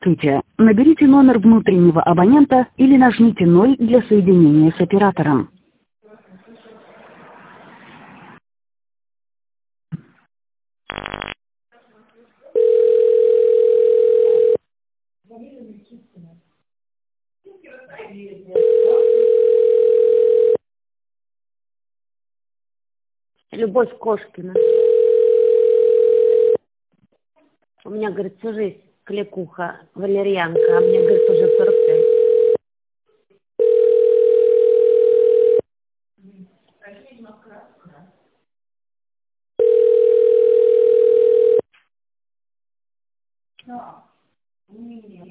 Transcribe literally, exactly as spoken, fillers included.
Здравствуйте. Наберите номер внутреннего абонента или нажмите ноль для соединения с оператором. Любовь Кошкина. У меня, говорит, всю жизнь кликуха, валерьянка, а мне, говорит, уже сорок